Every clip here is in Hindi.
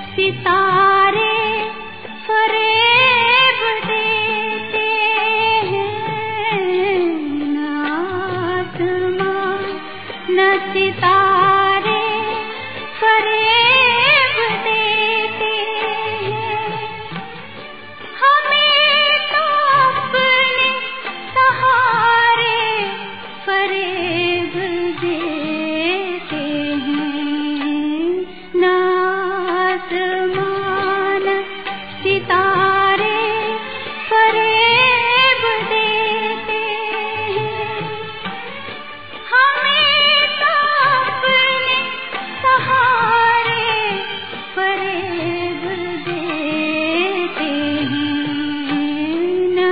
सितारे फरेब देते हैं, न आसमां न सितारे फरेब देते हैं। हमें तो अपने सहारे फरेब देते हैं, न आसमान सितारे फरेब देते हैं। हमें तो अपने सहारे फरेब देते हैं, न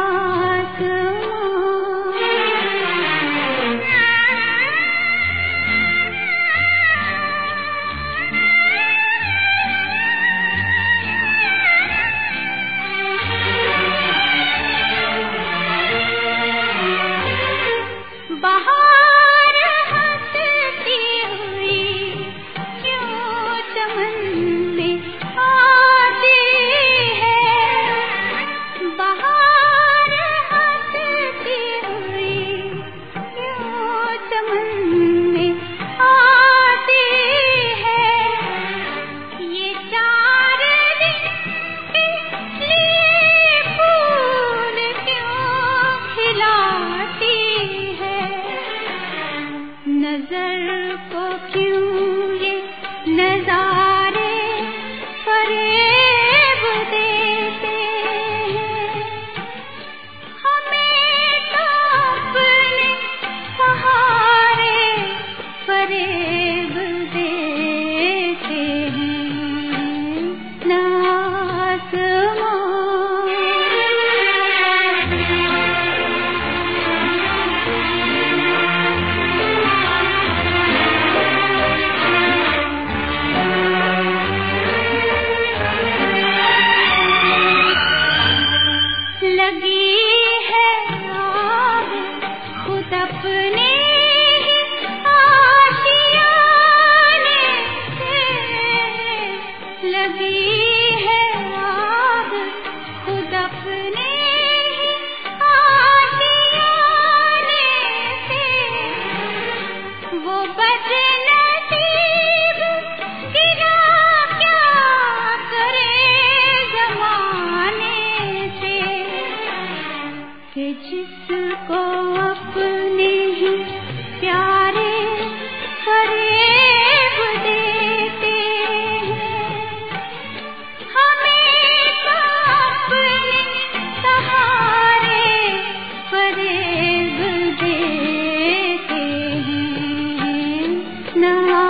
बहार हंसती हुई क्यों चमन में आती है, बहार हंसती हुई क्यों चमन में आती है। ये 4 दिन के लिए फूल क्यों खिलाती है, नजर को क्यों ये नजारे फरेब देते हैं। हमें तो अपने सहारे फरेब देते हैं, न आसमां। लगी है आग खुद अपने ही आशियाने से, लगी है आग खुद अपने ही आशियाने से। वो बदनसीब गिला क्या करे जमाने से, कि जिसको अपने ही प्यारे फरेब देते हैं। हमें तो अपने सहारे फरेब देते हैं, न